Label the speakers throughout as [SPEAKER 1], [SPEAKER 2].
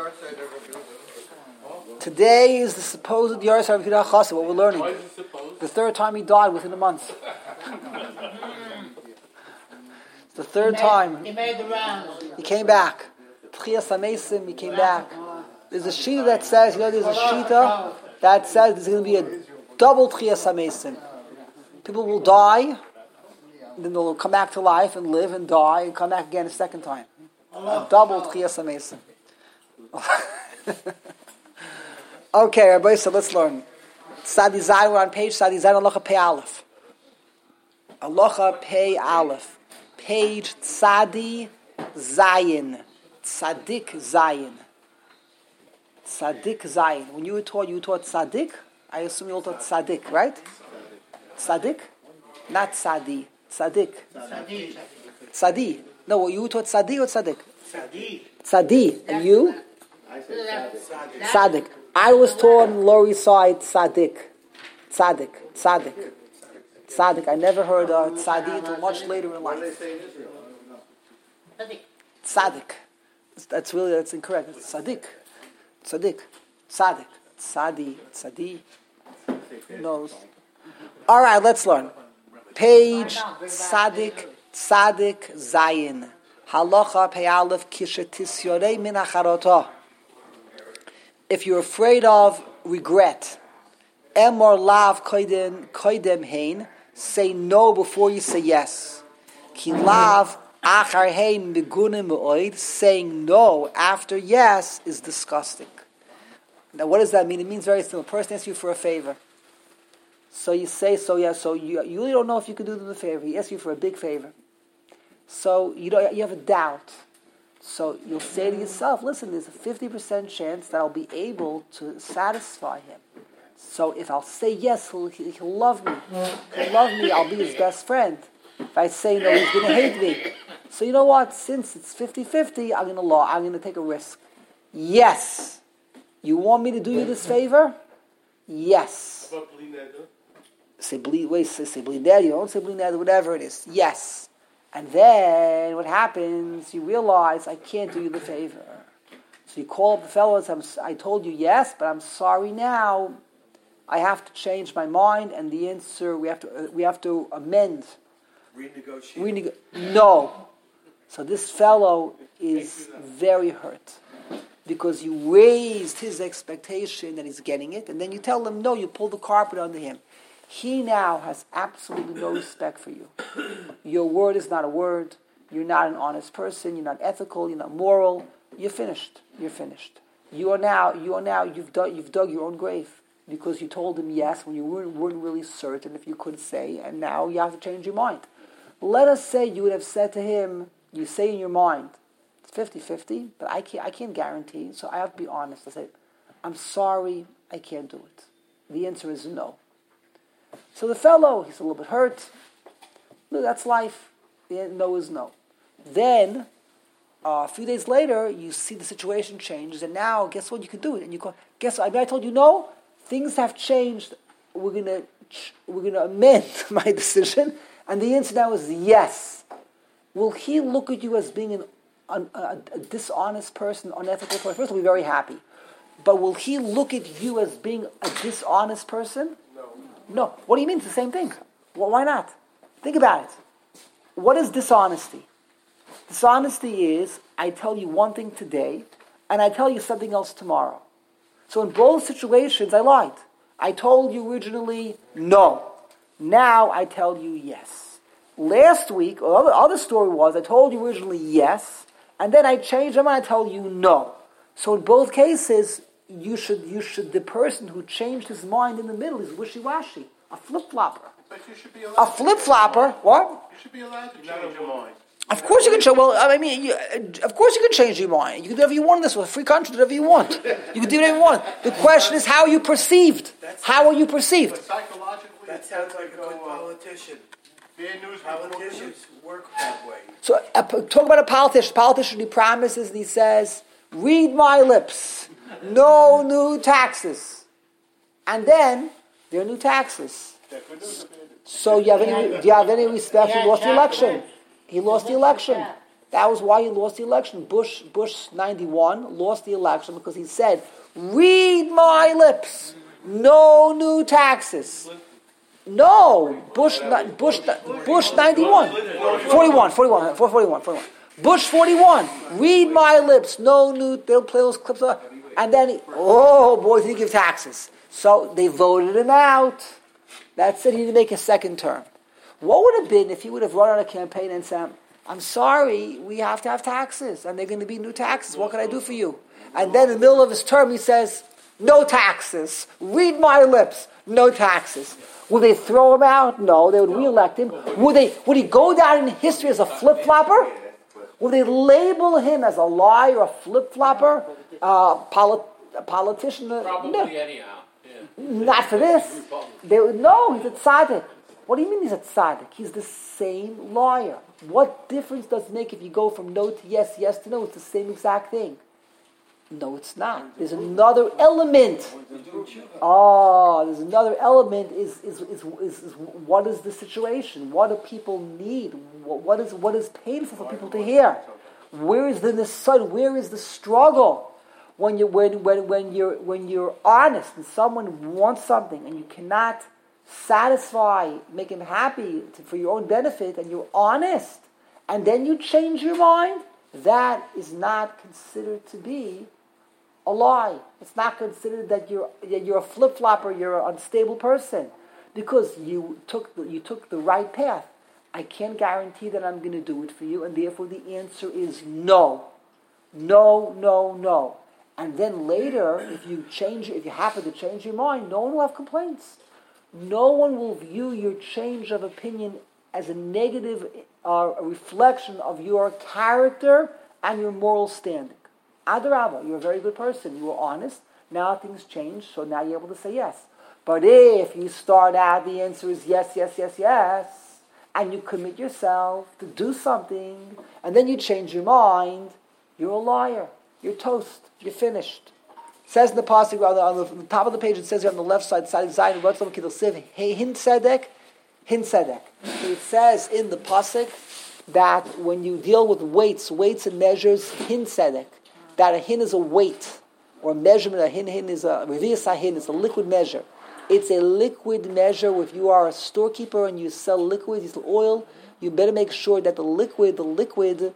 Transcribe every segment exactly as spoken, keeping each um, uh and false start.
[SPEAKER 1] Today is the supposed Yarsai of Yehuda Chassid, what we're learning. The third time he died within a month. It's the third
[SPEAKER 2] he made,
[SPEAKER 1] time.
[SPEAKER 2] He made the rounds.
[SPEAKER 1] He came back. Tchias HaMesim, he came back. There's a shita that says, you know, there's a shita that says there's going to be a double Tchias HaMesim. People will die, then they'll come back to life and live and die and come back again a second time. A double Tchias HaMesim. Okay, everybody, so let's learn. Sadi Zayin, we're on page Sadi Zayin, Aloha Pei Aleph. Aloha Pei Aleph. Page Tzadi Zayin. Tzadik Zayin. Tzadik Zayin. When you were taught, you were taught Tzadik? I assume you all taught Tzadik, right? Tzadik? Not Tzadi. Tzadik.
[SPEAKER 2] Tzadi.
[SPEAKER 1] Tzadi. No, you were taught Tzadi or Tzadik?
[SPEAKER 2] Tzadi.
[SPEAKER 1] Tzadi. And you?
[SPEAKER 2] Tzadi.
[SPEAKER 1] Tzadik. I was taught on the Lower East Side Tzadik. Tzadik. Tzadik. Tzadik. I never heard of Tzadi until much later in life. Tzadik. That's really, that's incorrect. It's Tzadik. Tzadik. Tzadik. Tzadi. Tzadi. Who knows? All right, let's learn. Page Tzadik. Tzadik Zayin. Halacha Pei Aleph Kishetis Yorei Min Acharotah. If you're afraid of regret, Emor Lav Koidem Koidem Hein, say no before you say yes. Ki Lav Achar Hein Begunim Me'oid, saying no after yes is disgusting. Now, what does that mean? It means very simple. A person asks you for a favor. So you say, so yeah, so you, you really don't know if you can do them a favor. He asks you for a big favor. So you don't, you have a doubt. So you'll say to yourself, listen, there's a fifty percent chance that I'll be able to satisfy him. So if I'll say yes, he'll, he'll love me. He'll love me, I'll be his best friend. If I say no, he's going to hate me. So you know what? Since it's fifty-fifty, I'm going to law. I'm going to take a risk. Yes. You want me to do you this favor? Yes. Say bleed, wait, say, say bleed there. You don't say bleed there, whatever it is. Yes. And then what happens, you realize, I can't do you the favor. So you call up the fellows, I'm, I told you yes, but I'm sorry now. I have to change my mind, and the answer, we have to uh, we have to amend.
[SPEAKER 3] Renegotiate.
[SPEAKER 1] Renego- no. So this fellow is very hurt. Because you raised his expectation that he's getting it, and then you tell him, no, you pull the carpet under him. He now has absolutely no respect for you. Your word is not a word. You're not an honest person. You're not ethical. You're not moral. You're finished. You're finished. You are now. You are now. You've dug. You've dug your own grave because you told him yes when you weren't, weren't really certain if you could say, and now you have to change your mind. Let us say you would have said to him, you say in your mind, it's fifty-fifty, but I can't. I can't guarantee. So I have to be honest. I say, I'm sorry. I can't do it. The answer is no. So the fellow, he's a little bit hurt. No, that's life. The no is no. Then, uh, a few days later, you see the situation changes, and now, guess what? You can do it. And you go, guess what? I mean, I told you no. Things have changed. We're gonna we're gonna amend my decision, and the answer now is yes. Will he look at you as being an, an, a, a dishonest person, unethical person? First, he'll be very happy. But will he look at you as being a dishonest person? No. What do you mean? It's the same thing. Well, why not? Think about it. What is dishonesty? Dishonesty is, I tell you one thing today, and I tell you something else tomorrow. So in both situations, I lied. I told you originally no. Now I tell you yes. Last week, or other, other story was, I told you originally yes, and then I changed them and I tell you no. So in both cases, You should, you should. The person who changed his mind in the middle is wishy-washy, a flip-flopper.
[SPEAKER 3] But you should be allowed.
[SPEAKER 1] A flip-flopper. What?
[SPEAKER 3] You should be allowed to change your mind.
[SPEAKER 1] Of course you can change. Well, I mean, you, of course you can change your mind. You can do whatever you want in this world. Free country, do whatever you want. You can do whatever you want. The question is, how are you perceived? How are you perceived?
[SPEAKER 3] But psychologically,
[SPEAKER 4] that sounds like a good politician.
[SPEAKER 3] Bad news.
[SPEAKER 4] Politicians work that way.
[SPEAKER 1] So, uh, talk about a politician. Politician, he promises and he says, "Read my lips. No new taxes." And then there are new taxes. So you have any? Do you have any respect? He lost the election. He lost the election. That was why he lost the election. Bush, Bush ninety-one lost the election because he said, "Read my lips, no new taxes." No, Bush, Bush, Bush ninety-one, forty-one, forty-one, forty-one, forty-one. Bush forty-one, read my lips, no new, they'll play those clips. And then, he, oh boy, did he give taxes. So they voted him out. That's it, he didn't make a second term. What would have been if he would have run on a campaign and said, "I'm sorry, we have to have taxes, and they're going to be new taxes, what can I do for you?" And then in the middle of his term he says, "No taxes, read my lips, no taxes." Would they throw him out? No, they would re-elect him. Would they? Would he go down in history as a flip-flopper? Would they label him as a liar, a flip-flopper, uh, polit- a politician?
[SPEAKER 5] Probably
[SPEAKER 1] No.
[SPEAKER 5] anyhow. Yeah.
[SPEAKER 1] Not for this. They would, no, he's a tzaddik. What do you mean he's a tzaddik? He's the same liar. What difference does it make if you go from no to yes, yes to no? It's the same exact thing. No, it's not. There's another element. Oh, there's another element. Is is is is, is what is the situation? What do people need? What, what is what is painful for people to hear? Where is the nesud? Where is the struggle? When you when when when you're when you're honest and someone wants something and you cannot satisfy, make him happy to, for your own benefit, and you're honest, and then you change your mind, that is not considered to be a lie. It's not considered that you're you're a flip-flopper, you're an unstable person, because you took the, you took the right path. I can't guarantee that I'm going to do it for you, and therefore the answer is no, no, no, no. And then later, if you change, if you happen to change your mind, no one will have complaints. No one will view your change of opinion as a negative uh, a reflection of your character and your moral standing. Adarabba, you're a very good person. You were honest. Now things change, so now you're able to say yes. But if you start out, the answer is yes, yes, yes, yes, and you commit yourself to do something, and then you change your mind, you're a liar. You're toast. You're finished. It says in the pasuk on the, on the top of the page, it says here on the left side, side Zion, Ratzon Kiddush Siv, Hin Tzedek, Hin Tzedek. It says in the pasuk that when you deal with weights, weights and measures, Hin Tzedek, that a hin is a weight, or a measurement, a hin, hin is a, revius a hin is a liquid measure. It's a liquid measure. If you are a storekeeper and you sell liquid, you sell oil, you better make sure that the liquid, the liquid,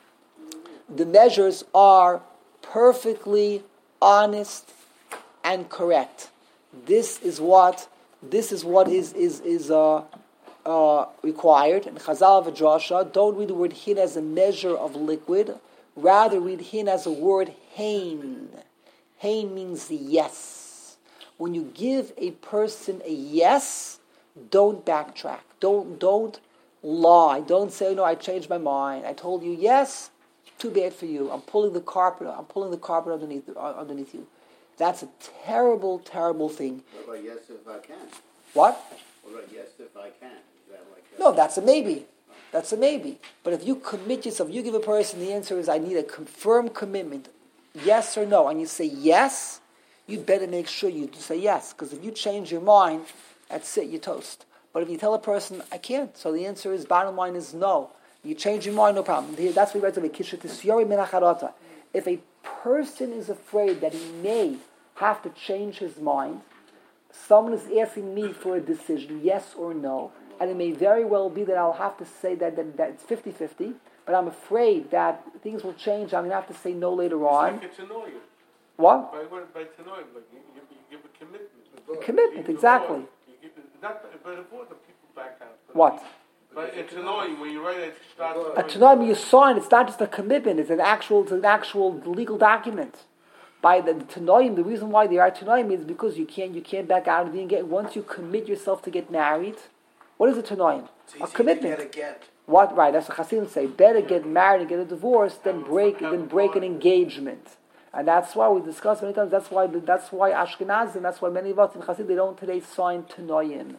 [SPEAKER 1] the measures are perfectly honest and correct. This is what this is what is is is uh, uh, required. And Chazal v'Drasha don't read the word hin as a measure of liquid. Rather, read hin as a word hein. Hein means yes. When you give a person a yes, don't backtrack. Don't don't lie. Don't say, "No, I changed my mind. I told you yes. Too bad for you. I'm pulling the carpet. I'm pulling the carpet underneath uh, underneath you." That's a terrible, terrible thing.
[SPEAKER 6] What about yes if I can?
[SPEAKER 1] What?
[SPEAKER 6] What about yes if I can? Is that like that?
[SPEAKER 1] No, that's a maybe. That's a maybe. But if you commit yourself, you give a person the answer is, "I need a confirmed commitment, yes or no," and you say yes, you better make sure you say yes, because if you change your mind, that's it. You're toast. But if you tell a person, "I can't," so the answer is, bottom line is no. You change your mind, no problem. That's what we write. If a person is afraid that he may have to change his mind, someone is asking me for a decision, yes or no, and it may very well be that I'll have to say that, that, that it's fifty-fifty, but I'm afraid that things will change. I'm going to have to say no later on.
[SPEAKER 3] It's like it's annoying.
[SPEAKER 1] What?
[SPEAKER 3] By, by annoying, like you, you, you give a commitment.
[SPEAKER 1] A commitment, exactly.
[SPEAKER 3] You give it, not, but avoid the people back out.
[SPEAKER 1] What?
[SPEAKER 3] But it's annoying when you write it.
[SPEAKER 1] A Tanoim you sign, it's not just a commitment, it's an actual it's an actual legal document. By the Tanoim, the reason why they are Tanoim is because you can't you can't back out of the engagement. Once you commit yourself to get married, what is a Tanoim? A commitment.
[SPEAKER 4] To get a get.
[SPEAKER 1] What right, that's what Hasidim say. Better get married and get a divorce than break than break an engagement. And that's why we discussed many times, that's why that's why Ashkenazim, that's why many of us in Hasid they don't today sign Tanoim.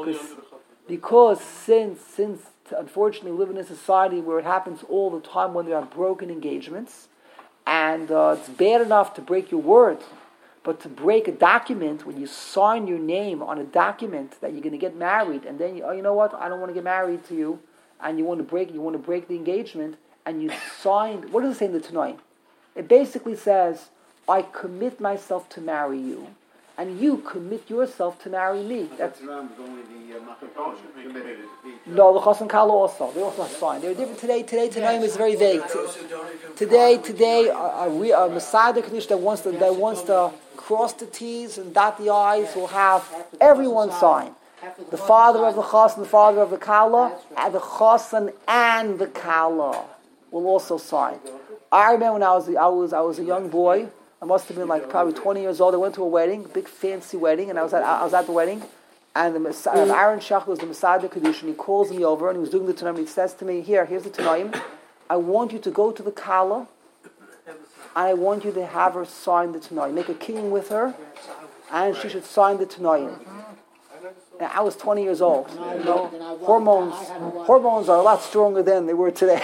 [SPEAKER 1] Because since, since unfortunately we live in a society where it happens all the time when there are broken engagements, and uh, it's bad enough to break your word, but to break a document, when you sign your name on a document that you're going to get married, and then you, oh, you know what, I don't want to get married to you, and you want to break, you want to break the engagement, and you signed, what does it say in the Tanoim? It basically says, I commit myself to marry you, and you commit yourself to marry me. That's
[SPEAKER 6] around only the uh, committed.
[SPEAKER 1] no, the Chas and Kala also. They also have signed. They're different today. Today, Tanoim is very vague. Today, today, a, a, a Messiah Kaddish that wants to that wants to cross the T's and dot the I's will have everyone sign. The father of the Chas and the father of the Kala, and the Chasan and the Kala will also sign. I remember when I was I was I was a young boy. I must have been like probably twenty years old. I went to a wedding, a big fancy wedding, and I was at I was at the wedding, and the Messiah, Aaron Shach was the Messiah Kaddish, and he calls me over, and he was doing the Tanoim, and he says to me, here, here's the Tanoim, I want you to go to the Kala, and I want you to have her sign the Tanoim. Make a king with her, and she should sign the Tanoim. And I was twenty years old. You know, hormones, hormones are a lot stronger than they were today.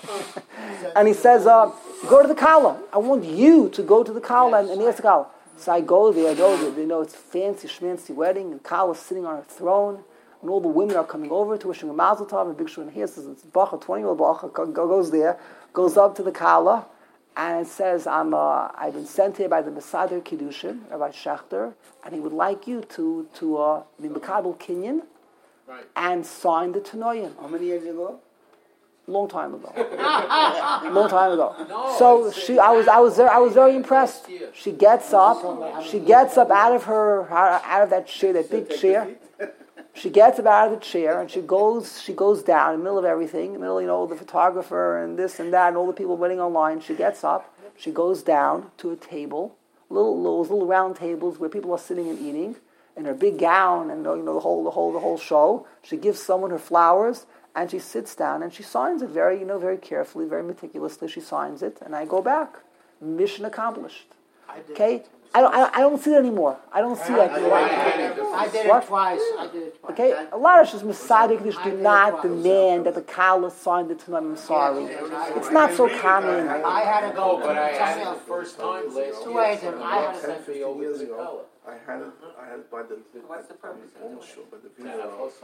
[SPEAKER 1] And he says, uh, go to the Kala. I want you to go to the Kala and, and he has the Kala. So I go there, I go there. You know, it's fancy, schmancy wedding. And Kala's sitting on a throne. And all the women are coming over to wishing a mazel tov. And big shul. And here says, it's Bacha, twenty-year-old Bacha, goes there, goes up to the Kala. And it says, I'm, uh, I've been sent here by the Messiah Kiddushin, Rabbi Schechter, and he would like you to, to uh, be Mekabel Kinyan right. and sign the Tanoim.
[SPEAKER 6] How many years ago?
[SPEAKER 1] Long time ago. Long time ago. No, so she, I was, I was, there, I was very impressed. She gets up, she gets up out of her, out of that chair, that big chair. She gets up out of the chair and she goes, she goes down in the middle of everything, in the middle, you know, the photographer and this and that, and all the people waiting online. She gets up, she goes down to a table, little, those little round tables where people are sitting and eating, in her big gown and you know the whole, the whole, the whole show. She gives someone her flowers. And she sits down and she signs it very, you know, very carefully, very meticulously. She signs it, and I go back. Mission accomplished. Okay, I don't, I, I don't see it anymore. I don't see that.
[SPEAKER 2] I, I, I did it twice. I did it twice.
[SPEAKER 1] Okay, a lot of shus Masadic do not demand that the Kala sign the Tanam. I'm sorry, it's not so common.
[SPEAKER 2] I had to go,
[SPEAKER 5] but I had it the first time last
[SPEAKER 2] year. I
[SPEAKER 5] had to send me over to the Kala.
[SPEAKER 3] I had it, I had it by the,
[SPEAKER 5] What's the purpose
[SPEAKER 3] I'm almost sure, by the
[SPEAKER 5] Vina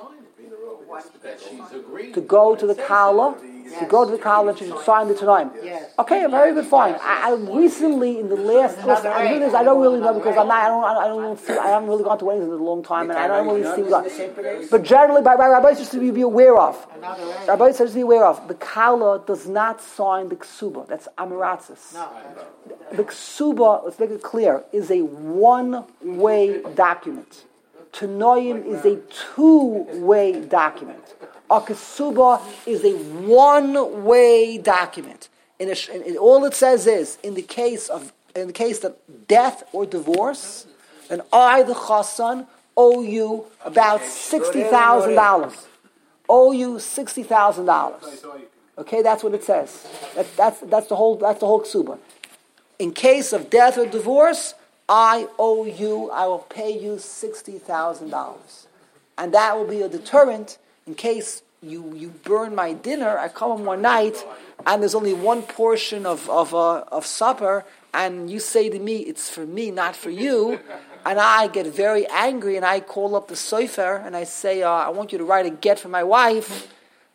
[SPEAKER 5] That she's agreed
[SPEAKER 1] to go to the Kala, to go to the Kala and she should sign the Tanoim.
[SPEAKER 2] Yes.
[SPEAKER 1] Okay, very good, fine. I, I recently, in the last, listen, I, mean, I don't really know because I'm not, I don't, I don't even see, I haven't really gone to weddings in a long time, and I don't really see that. But generally, by, by Rabbi just to be aware of, Rabbi says to be aware of, the Kala does not sign the Ksuba. That's Amaratzis.
[SPEAKER 2] No.
[SPEAKER 1] The Ksuba, let's make it clear, is a one-way document. Tanoim is a two-way document. A Ksuba is a one-way document. In, a, in all it says is, in the case of in the case of death or divorce, then I, the Chassan, owe you about sixty thousand dollars. Owe you sixty thousand dollars. Okay, that's what it says. That, that's that's the whole that's the whole Ksuba. In case of death or divorce, I owe you, I will pay you sixty thousand dollars. And that will be a deterrent in case you, you burn my dinner. I come home one night, and there's only one portion of, of, uh, of supper, and you say to me, it's for me, not for you. And I get very angry, and I call up the sofer, and I say, uh, I want you to write a get for my wife.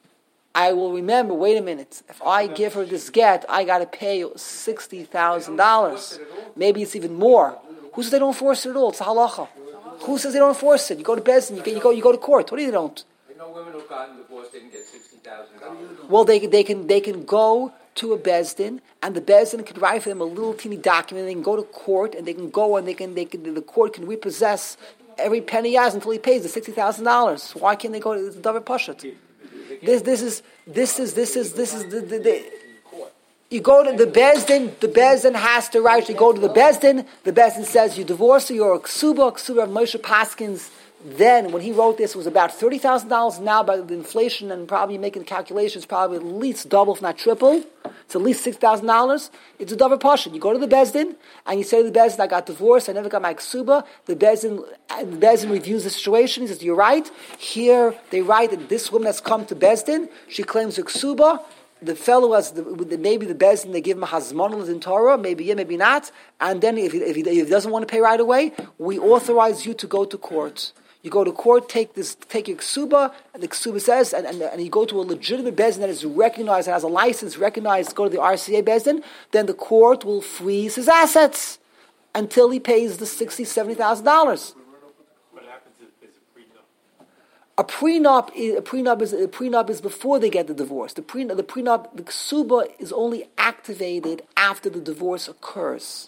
[SPEAKER 1] I will remember, wait a minute, if I give her this get, I got to pay sixty thousand dollars. Maybe it's even more. Who says they don't enforce it at all? It's a halacha. Who says they don't enforce it? You go to Bezdin, you, you, go, you go to court. What do you don't?
[SPEAKER 5] No women who've gotten divorced didn't get sixty thousand dollars.
[SPEAKER 1] Well, they, they, can, they can go to a Bezdin, and the Bezdin can write for them a little teeny document, and they can go to court, and they can go, and they can, they can the court can repossess every penny he has until he pays the sixty thousand dollars. Why can't they go to the David Pashat? This, this is, this is, this is, this is the, the, the you go to the Bezdin, the Bezdin has to write, you go to the Bezdin, the Bezdin says you divorce her, you're a Ksuba, Ksuba of Moshe Paskins. Then, when he wrote this, it was about thirty thousand dollars. Now, by the inflation and probably making the calculations, probably at least double, if not triple. It's at least six thousand dollars. It's a double portion. You go to the Bezdin, and you say to the Bezdin, I got divorced, I never got my ksuba. The Bezdin, the Bezdin reviews the situation. He says, you're right. Here, they write that this woman has come to Bezdin. She claims her ksuba. The fellow has, the, maybe the Bezdin, they give him a hazmonel in Torah, maybe yeah, maybe not. And then if he, if, he, if he doesn't want to pay right away, we authorize you to go to court. You go to court, take this, take your ksuba, and the ksuba says, and, and, and you go to a legitimate bezdin that is recognized, that has a license, recognized, go to the R C A bezdin, then the court will freeze his assets until he pays the sixty, seventy thousand dollars.
[SPEAKER 7] What happens if there's a prenup?
[SPEAKER 1] A prenup is a prenup is a prenup is before they get the divorce. The prenup, the prenup, the ksuba is only activated after the divorce occurs.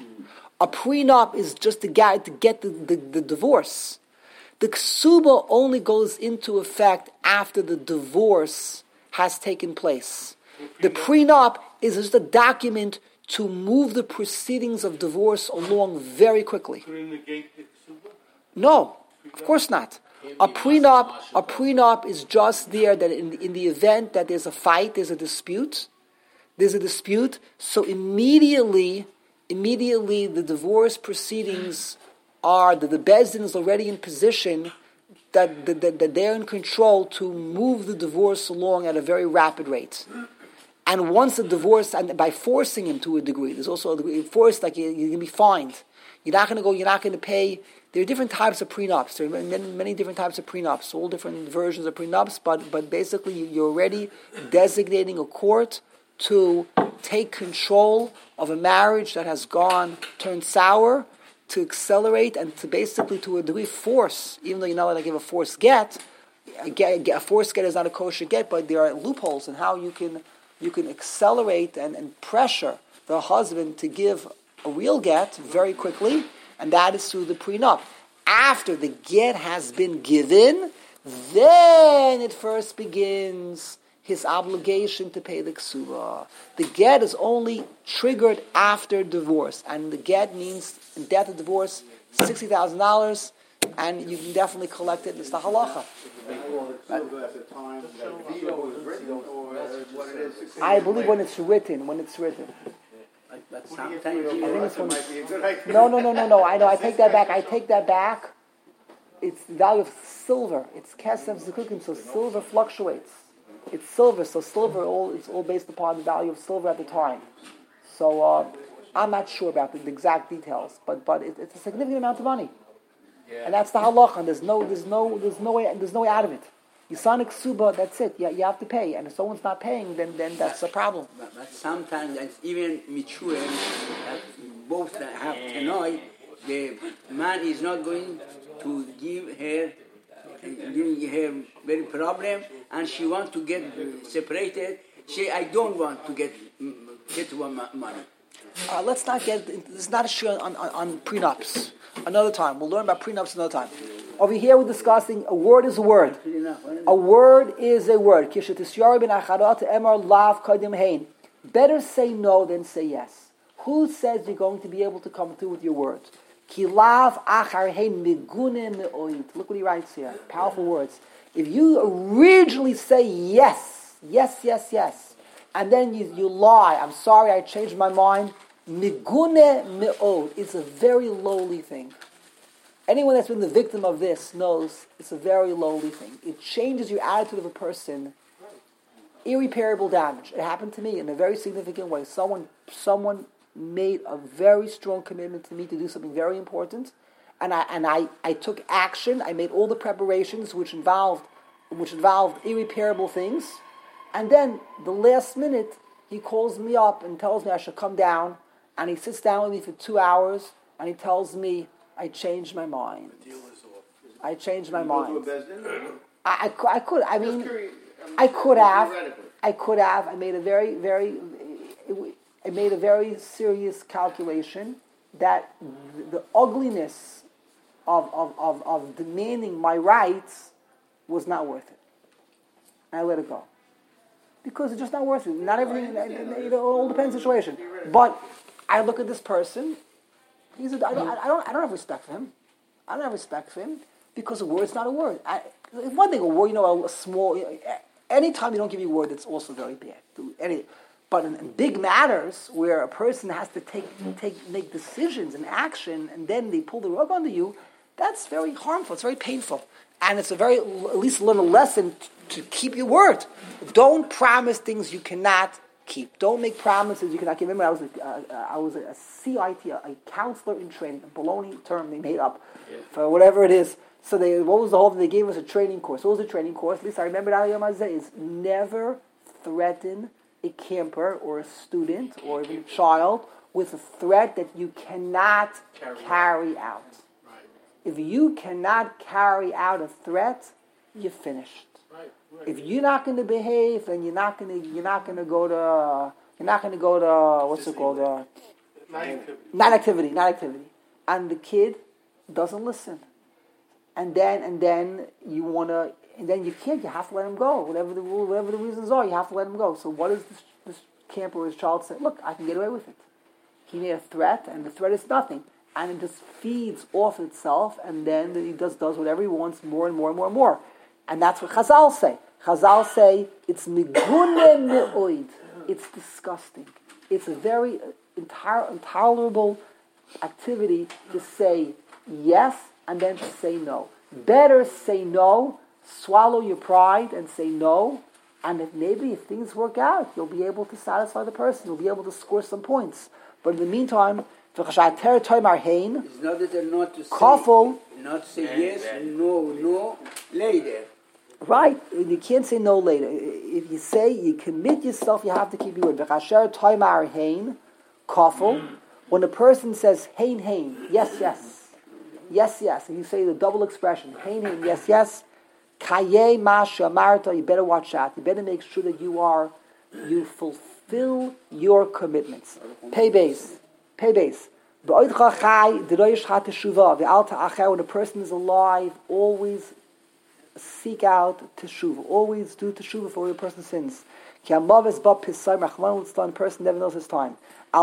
[SPEAKER 1] A prenup is just to get to get the, the, the divorce. The ksuba only goes into effect after the divorce has taken place. The prenup is just a document to move the proceedings of divorce along very quickly.
[SPEAKER 7] Couldn't negate the ksuba?
[SPEAKER 1] No, of course not. A prenup, a prenup is just there that in, in the event that there's a fight, there's a dispute, there's a dispute, so immediately, immediately the divorce proceedings are, that the bezdin is already in position that, that, that they're in control to move the divorce along at a very rapid rate. And once the divorce, and by forcing him to a degree, there's also a degree, forced, like you're going to be fined. You're not going to go, you're not going to pay. There are different types of prenups. There are many, many different types of prenups, all different versions of prenups, but, but basically you're already designating a court to take control of a marriage that has gone, turned sour, to accelerate and to basically, to a degree, force, even though you're not allowed to give a forced get, a, get, a forced get is not a kosher get, but there are loopholes in how you can you can accelerate and, and pressure the husband to give a real get very quickly, and that is through the prenup. After the get has been given, then it first begins his obligation to pay the ksuba. The get is only triggered after divorce, and the get means, in death of divorce, sixty thousand dollars, and you can definitely collect it. It's the halacha. I believe when it's written, when it's written.
[SPEAKER 2] But sometimes
[SPEAKER 1] I think it's when
[SPEAKER 6] Might be a good idea.
[SPEAKER 1] No, no, no, no, no. I know. I take that back. I take that back. It's the value of silver. It's kesef zekukim, so silver fluctuates. It's silver, so silver all it's all based upon the value of silver at the time. So uh, I'm not sure about the, the exact details, but but it, it's a significant amount of money,
[SPEAKER 5] Yeah.
[SPEAKER 1] and that's the halacha. And there's no there's no there's no way there's no way out of it. You sign a ksuba, that's it. Yeah, you have to pay, and if someone's not paying, then then that's a problem.
[SPEAKER 2] But, but sometimes, and even mature, that both have tonight, the man is not going to give her, giving her very problem, and she wants to get separated. She, I don't want to get get one money.
[SPEAKER 1] Uh, let's not get. This is not a shir on, on, on prenups. Another time, we'll learn about prenups another time. Over here, we're discussing a word is a word. A word is a word. Better say no than say yes. Who says you're going to be able to come through with your words? Look what he writes here. Powerful words. If you originally say yes, yes, yes, yes, and then you, you lie, I'm sorry, I changed my mind, it's a very lowly thing. Anyone that's been the victim of this knows it's a very lowly thing. It changes your attitude of a person. Irreparable damage. It happened to me in a very significant way. Someone someone made a very strong commitment to me to do something very important, and I and I, I took action. I made all the preparations which involved which involved irreparable things, and then the last minute he calls me up and tells me I should come down, and he sits down with me for two hours and he tells me, I changed my mind. I changed my mind. I, I, I could. I mean, I could have. I could have. I made a very, very. I made a very serious calculation that the ugliness of of, of, of demanding my rights was not worth it. And I let it go because it's just not worth it. Not everything. It all depends on the situation. But I look at this person. He's a, I, don't, I, don't, I don't have respect for him. I don't have respect for him because a word's not a word. I, one thing, a word, you know, a, a small... Anytime you don't give me a word, that's also very bad. Any, but in, in big matters, where a person has to take, take, make decisions and action, and then they pull the rug under you, that's very harmful. It's very painful. And it's a very, at least learn a lesson to, to keep your word. Don't promise things you cannot keep. Don't make promises you cannot keep. Remember, I was a, uh, I was a C I T, a, a counselor in training, a baloney term they made up
[SPEAKER 5] Yeah.
[SPEAKER 1] for whatever it is. So they, what was the whole thing? They gave us a training course. What was the training course? At least I remember that Yom Hazeh is never threaten a camper or a student or even a child with a threat that you cannot
[SPEAKER 7] Carry
[SPEAKER 1] carry out.
[SPEAKER 7] Right,
[SPEAKER 1] If you cannot carry out a threat, you're finished.
[SPEAKER 7] right, right.
[SPEAKER 1] If you're not going to behave, then you're not going to you're not going to go to you're not going to go to what's it called uh,
[SPEAKER 7] Night activity.
[SPEAKER 1] not activity, not activity, and the kid doesn't listen, and then and then you want to and then you can't. You have to let him go. Whatever the rule, whatever the reasons are, you have to let him go. So what does this, this camper or his child say? Look, I can get away with it. He made a threat, and the threat is nothing, and it just feeds off itself, and then he just does whatever he wants, more and more and more and more. And that's what Chazal say. Chazal say it's migune me'oid. It's disgusting. It's a very intar- intolerable activity to say yes and then to say no. Better say no, swallow your pride and say no, and if maybe if things work out, you'll be able to satisfy the person. You'll be able to score some points. But in the meantime,
[SPEAKER 2] It's not that they're not to say,
[SPEAKER 1] Kafel.
[SPEAKER 2] not to say yes, no, no, later.
[SPEAKER 1] right, you can't say no later. If you say, you commit yourself, you have to keep your word. V'chasher toimar hein, kafel. When a person says, hein, hein, yes, yes, yes, yes, and you say the double expression, hein, hein, yes, yes, kaye masha marta, you better watch out. You better make sure that you are, you fulfill your commitments. Pay base, pay base. When a person is alive, always seek out teshuva. Always do teshuva for every person sins. A person never knows his time. A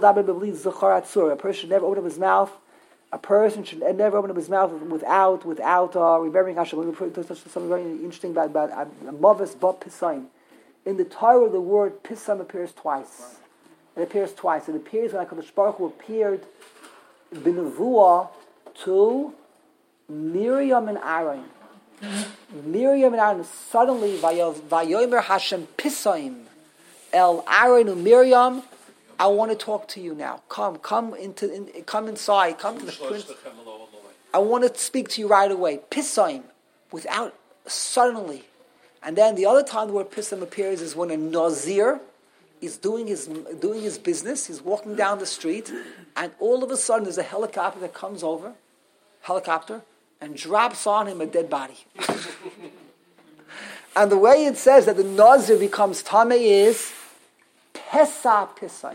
[SPEAKER 1] person should never open up his mouth. A person should never open up his mouth without without uh, remembering Hashem. Let me tell you something very interesting about about mavis ba pisayim. In the Torah, the word pisam appears twice. It appears twice. It appears when HaKadosh Baruch Hu appeared b'nevuah to Miriam and Aaron. Miriam and Aaron suddenly vayomer Hashem pisaim el Aaron and Miriam. I want to talk to you now. Come, come into, in, come inside. Come to the prince. I want to speak to you right away. Pisaim, without suddenly. And then the other time the word pisaim appears is when a nazir is doing his doing his business. He's walking down the street, and all of a sudden there's a helicopter that comes over, helicopter, and drops on him a dead body. And the way it says that the nazir becomes tameh is pesa pisaim.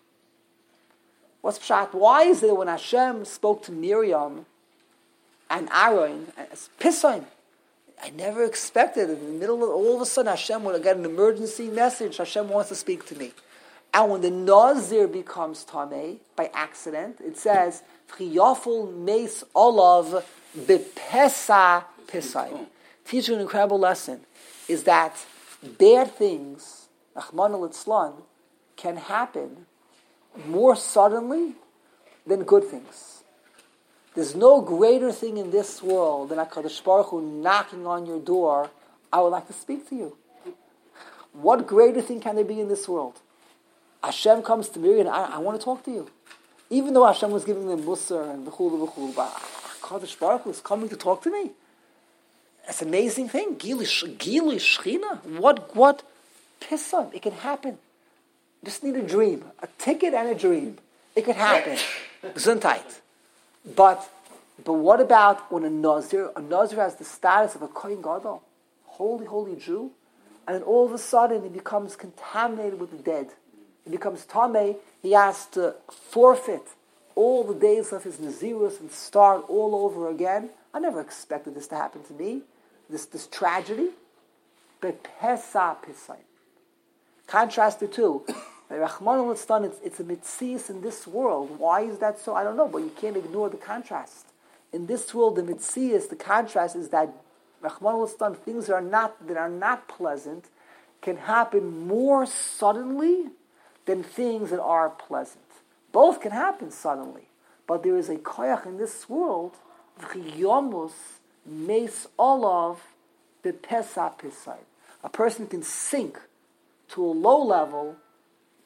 [SPEAKER 1] What's pshat? Why is it that when Hashem spoke to Miriam and Aaron, it's pisaim? I never expected in the middle of all of a sudden Hashem would get an emergency message. Hashem wants to speak to me. And when the Nazir becomes Tameh by accident, it says Chiyaful Meis Olav Bepesa Pisai. Teach you an incredible lesson is that bad things, Rahman al can happen more suddenly than good things. There's no greater thing in this world than HaKadosh Baruch Hu knocking on your door. I would like to speak to you. What greater thing can there be in this world? Hashem comes to Miriam and I, I want to talk to you. Even though Hashem was giving them Musar and V'chul V'chul, but HaKadosh Baruch Hu is coming to talk to me. It's an amazing thing. Gili Shechina. What, what? Pissam. It can happen. Just need a dream. A ticket and a dream. It could happen. Gesundheit. But but what about when a Nazir, a Nazir has the status of a Kohen Gadol, holy, holy Jew, and then all of a sudden he becomes contaminated with the dead. He becomes Tameh, he has to forfeit all the days of his Nazirus and start all over again. I never expected this to happen to me, this this tragedy. But Pesa Pisai. Contrast the two. Rahman al-Istan, it's, it's a mitzias in this world. Why is that so? I don't know, but you can't ignore the contrast. In this world, the mitzias, the contrast is that Rahman al-Istan, things that are not that are not pleasant can happen more suddenly than things that are pleasant. Both can happen suddenly, but there is a koyach in this world. V'chiyomus meis olav bepesa pisai. A person can sink to a low level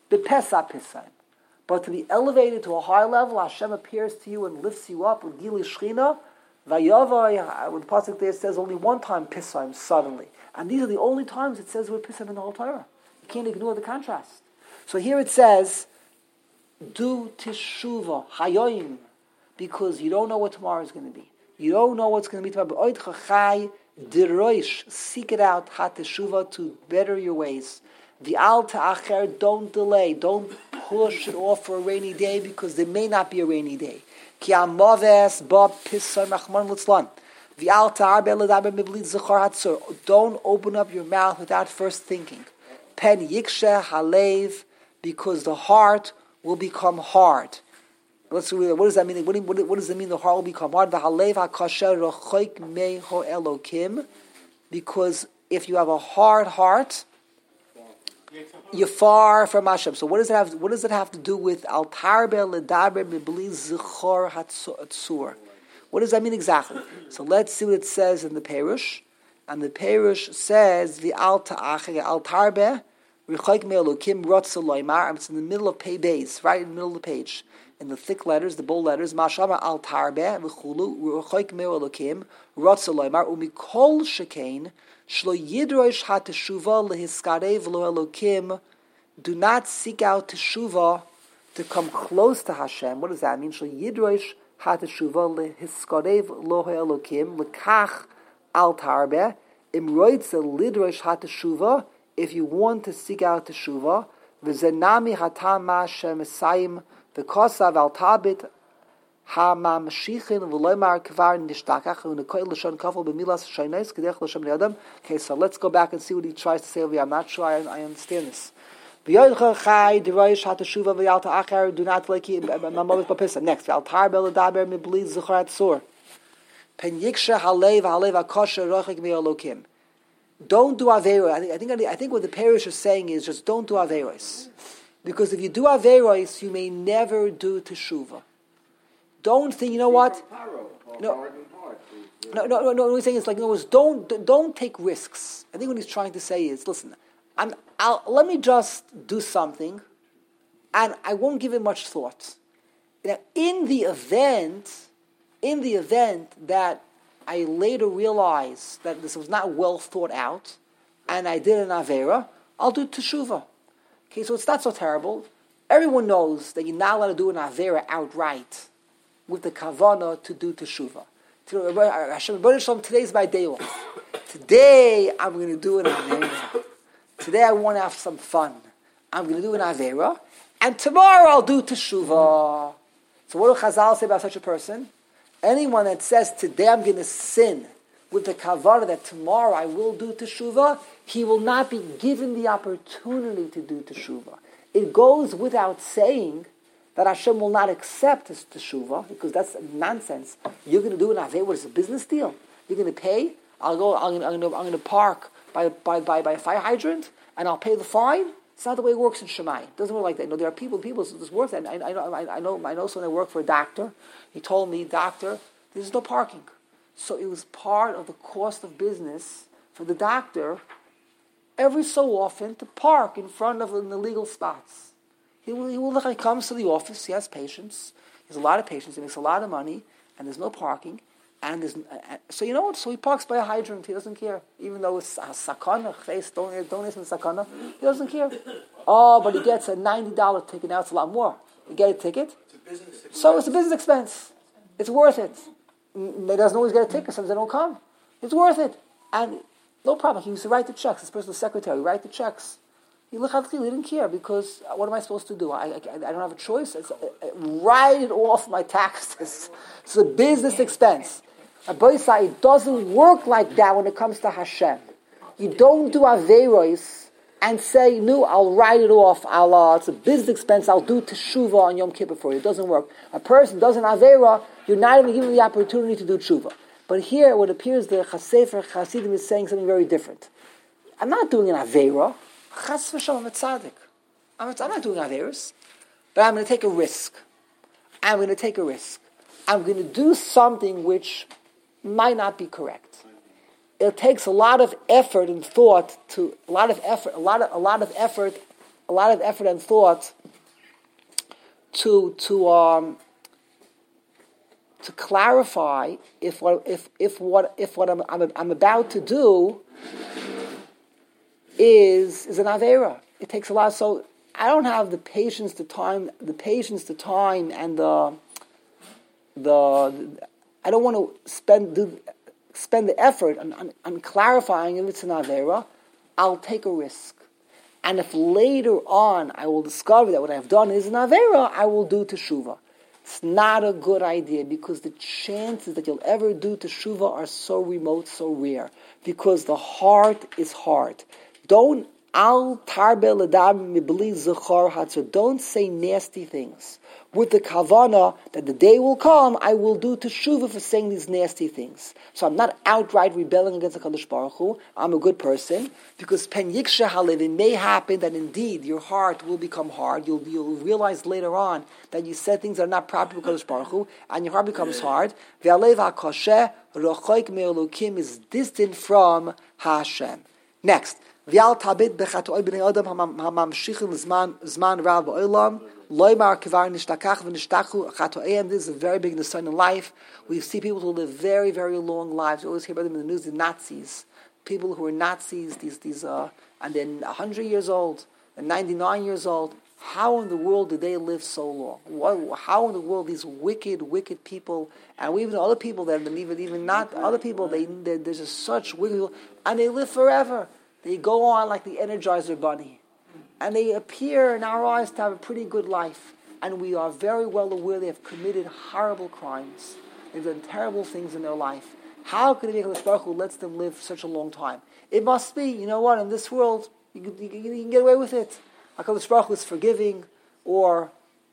[SPEAKER 1] Bepesa Pisayim. But to be elevated to a higher level, Hashem appears to you and lifts you up with Gili Shechina. Vayavai, when the pasuk there says only one time Pisayim, suddenly. And these are the only times it says the word Pisayim in the whole Torah. You can't ignore the contrast. So here it says, do Teshuvah, Hayoim, because you don't know what tomorrow is going to be. You don't know what's going to be tomorrow. But Oid Chachai Diroish, seek it out, Ha Teshuvah, to better your ways. The Al Ta'acher, don't delay, don't push it off for a rainy day, because there may not be a rainy day. Ki Amaves Ba Pisayim Achman Litzlan. The Al Ta'arbe Ledaber Miblit Zechar Hatzur. Don't open up your mouth without first thinking. Pen Yikshe Halev, because the heart will become hard. Let's read it. What does that mean? What, do, what, what does it mean the heart will become hard? The Halev HaKasher Rochoik Meho Elokim. Because if you have a hard heart, you're far from Hashem. So what does it have? What does it have to do with Al Tarbe Ledaber Mibli Zechor Hatzur? What does that mean exactly? So let's see what it says in the Perush. And the Perush says the Al Ta'ach Al Tarbe Rechaik Me'elokim Rotza Loimar. It's in the middle of Pei Beis, right in the middle of the page, in the thick letters, the bold letters. Mashama Al Tarbe V'chulu Rechaik Me'elokim Rotza Loimar Umikol Shekain. Shlo yidrosh ha-teshuva lehiskarev lo Elokim. Do not seek out teshuva to come close to Hashem. What does that mean? Shlo yidrosh ha-teshuva lehiskarev lo Elokim lekach al tarbe imroitze lidrosh ha-teshuva. If you want to seek out teshuva, v'zenami hatam ma'ashem esayim v'kosav al tabit Okay, so let's go back and see what he tries to say over here. I'm not sure I, I understand this. Do not like next. Don't do Averos. I think, I think I think what the Parish is saying is just don't do Averos. Because if you do Averos, you may never do Teshuvah. Don't think, you know what? No, no, no, no, no. What he's saying is like, in other words, don't, don't take risks. I think what he's trying to say is, listen, I'm, I'll, let me just do something, and I won't give it much thought. Now, in the event, in the event that I later realize that this was not well thought out, and I did an Avera, I'll do Teshuvah. Okay, so it's not so terrible. Everyone knows that you're not allowed to do an Avera outright with the kavanah to do teshuvah. Today is my day off. Today I'm going to do an avera. Today I want to have some fun. I'm going to do an avera, and tomorrow I'll do teshuvah. So what do Chazal say about such a person? Anyone that says today I'm going to sin with the kavanah that tomorrow I will do teshuvah, he will not be given the opportunity to do teshuvah. It goes without saying that Hashem will not accept his teshuvah, because that's nonsense. You're going to do an avera. What is a business deal? You're going to pay. I'll go. I'm going to, I'm going to park by, by by by a fire hydrant, and I'll pay the fine. It's not the way it works in Shammai. It doesn't work like that. You know, there are people, people. This works. And I, I know, I know, I know. Someone that worked for a doctor. He told me, doctor, there's no parking. So it was part of the cost of business for the doctor every so often to park in front of the illegal spots. He will, he will look, he comes to the office, he has patience, he has a lot of patience, he makes a lot of money, and there's no parking, and there's, uh, so you know what, so he parks by a hydrant, he doesn't care, even though it's a sakana, don't, don't listen to sakana, he doesn't care. Oh, but he gets a ninety dollars ticket, now it's a lot more. You get a ticket,
[SPEAKER 4] It's a business expense.
[SPEAKER 1] So it's a business expense. It's worth it. He doesn't always get a ticket, sometimes they don't come. It's worth it. And no problem, he used to write the checks, his personal secretary, write the checks. He look he didn't care, because what am I supposed to do? I, I, I don't have a choice. It's, uh, write it off my taxes. It's a business expense. Aboisai, it doesn't work like that when it comes to Hashem. You don't do Averos and say, no, I'll write it off. I'll, uh, it's a business expense. I'll do Teshuvah on Yom Kippur for you. It doesn't work. A person does an Avera, you're not even given the opportunity to do Teshuvah. But here, what appears the Chasefer Chasidim is saying something very different. I'm not doing an Avera. Chas v'shalom, I'm a tzaddik. I'm, a, I'm not doing Averos, but I'm going to take a risk. I'm going to take a risk. I'm going to do something which might not be correct. It takes a lot of effort and thought to a lot of effort, a lot of a lot of effort a lot of effort and thought to to um, to clarify if what if if what if what I'm I'm, I'm about to do is is an avera. It takes a lot. So I don't have the patience, the time, the patience, the time, and the the. I don't want to spend do, spend the effort on, on, on clarifying if it's an avera. I'll take a risk, and if later on I will discover that what I've done is an avera, I will do teshuvah. It's not a good idea because the chances that you'll ever do teshuvah are so remote, so rare. Because the heart is hard. Don't al tarbe ledam mibli zechar hatzor. Don't say nasty things with the kavana that the day will come I will do teshuvah for saying these nasty things. So I'm not outright rebelling against the Kadosh Baruch Hu. I'm a good person because pen yiksha halev. It may happen that indeed your heart will become hard. You'll you'll realize later on that you said things that are not proper with Kadosh Baruch Hu, and your heart becomes hard. Ve'alev hakasheh rochoik me'elokim is distant from Hashem. Next. V'al tabit b'chatoy b'nei adam hamamshichim zman zman rav ba'olam loymar kivar nishtakach v'nishtachu chatoyim. This is a very big nisayon in life. We see people who live very, very long lives. We always hear about them in the news. The Nazis, people who are Nazis, these these uh, and then a hundred years old and ninety-nine years old. How in the world did they live so long? What, how in the world these wicked, wicked people, and even other people that even even not other people, they there's just such wicked people, and they live forever. They go on like the Energizer Bunny. And they appear in our eyes to have a pretty good life. And we are very well aware they have committed horrible crimes. They've done terrible things in their life. How could it be HaKadosh Baruch Hu lets them live such a long time? It must be, you know what, in this world, you, you, you can get away with it. HaKadosh Baruch Hu is forgiving. Or,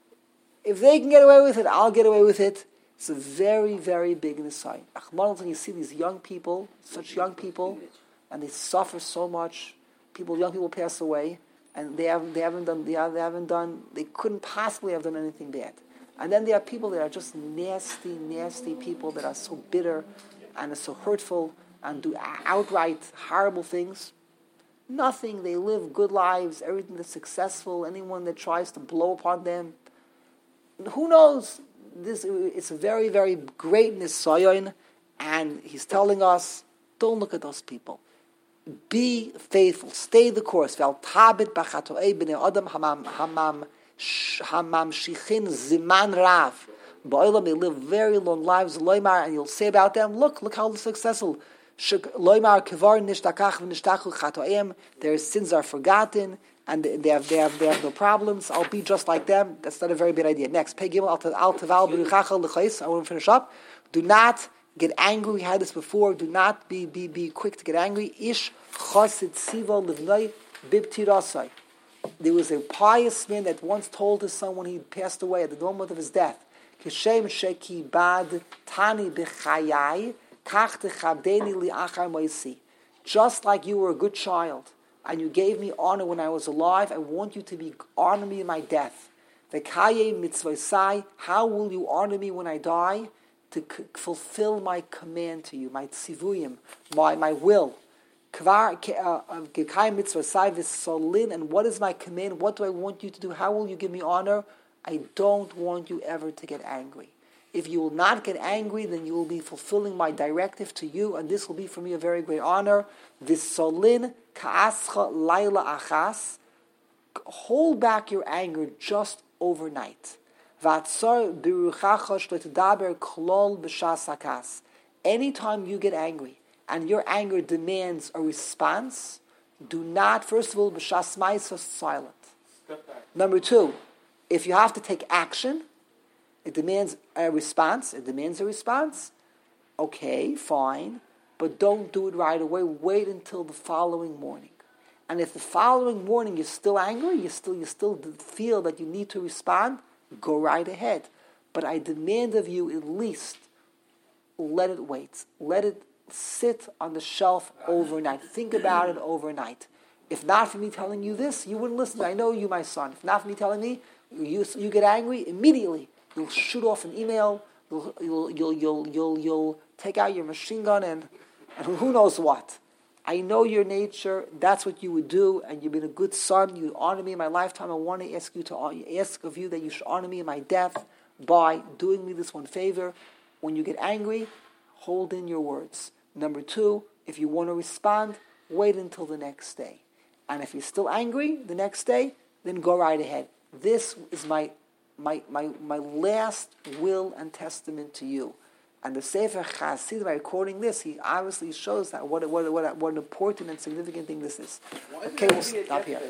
[SPEAKER 1] if they can get away with it, I'll get away with it. It's a very, very big insight. When you see these young people, such young people, and they suffer so much. People, young people pass away, and they haven't, they haven't done, they haven't done, they couldn't possibly have done anything bad. And then there are people that are just nasty, nasty people that are so bitter and are so hurtful and do outright horrible things. Nothing. They live good lives. Everything that's successful. Anyone that tries to blow upon them, who knows? This it's a very, very great nisayon, and he's telling us, don't look at those people. Be faithful. Stay the course. Vel tabit b'chatoei b'nei adam hamam hamam hamam shichin ziman rav. Ba'olam, they live very long lives. Loymar, and you'll say about them, look, look how successful. Loymar kivar nishtakach v'nishtachu chatoeim. Their sins are forgotten, and they have they have they have no problems. I'll be just like them. That's not a very bad idea. Next, pei gimel al taval b'ruchacha l'chais. I want to finish up. Do not get angry. We had this before. Do not be be be quick to get angry. Ish chasid siva livnei bibtirasai. There was a pious man that once told his son when he passed away at the moment of his death, Kishem sheki bad tani b'chayai kach techabdeni li'achar moisi. Just like you were a good child and you gave me honor when I was alive, I want you to be honor me in my death. V'kaye mitzvosai. How will you honor me when I die? To c- fulfill my command to you, my tzivuyim, my, my will. Kvar gekayim mitzvosai v'solin. And what is my command? What do I want you to do? How will you give me honor? I don't want you ever to get angry. If you will not get angry, then you will be fulfilling my directive to you, and this will be for me a very great honor. V'solin ka'ascha laila achas. Hold back your anger just overnight. Anytime you get angry and your anger demands a response, do not, first of all, b'shas ma'isa, silent. Number two, if you have to take action, it demands a response. It demands a response. Okay, fine, but don't do it right away. Wait until the following morning. And if the following morning you're still angry, you still you still feel that you need to respond, go right ahead. But I demand of you at least let it wait. Let it sit on the shelf overnight. Think about it overnight. If not for me telling you this, you wouldn't listen to me. I know you, my son. If not for me telling me, you, you get angry, immediately you'll shoot off an email, you'll you'll you'll you'll, you'll, you'll take out your machine gun and, and who knows what. I know your nature. That's what you would do, and you've been a good son. You honor me in my lifetime. I want to ask you to ask of you that you should honor me in my death by doing me this one favor. When you get angry, hold in your words. Number two, if you want to respond, wait until the next day. And if you're still angry the next day, then go right ahead. This is my my my, my last will and testament to you. And the Sefer Chasid, by recording this, he obviously shows that what what what what an important and significant thing this is. Okay, we'll stop here.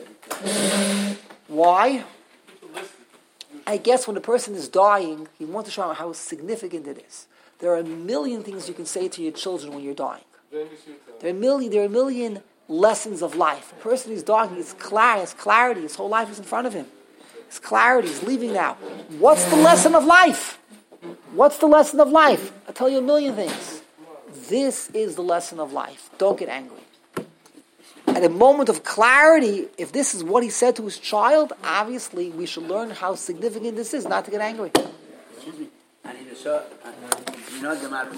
[SPEAKER 1] Why? I guess when a person is dying, he wants to show how significant it is. There are a million things you can say to your children when you're dying. There are a million. There are a million lessons of life. A person who's dying, it's clear, it's clarity. His whole life is in front of him. It's clarity. He's leaving now. What's the lesson of life? What's the lesson of life? I'll tell you a million things. This is the lesson of life. Don't get angry. At a moment of clarity, if this is what he said to his child, obviously we should learn how significant this is, not to get angry.
[SPEAKER 2] Excuse me. And in the, uh, you know the matter.